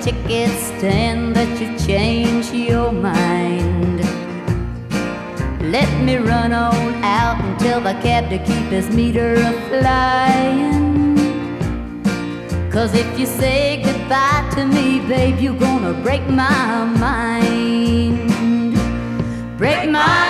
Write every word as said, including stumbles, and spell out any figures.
ticket stand that you change your mind. Let me run on out and tell the cab to keep his meter a-flying. 'Cause if you say goodbye to me, babe, you're gonna break my mind. Break my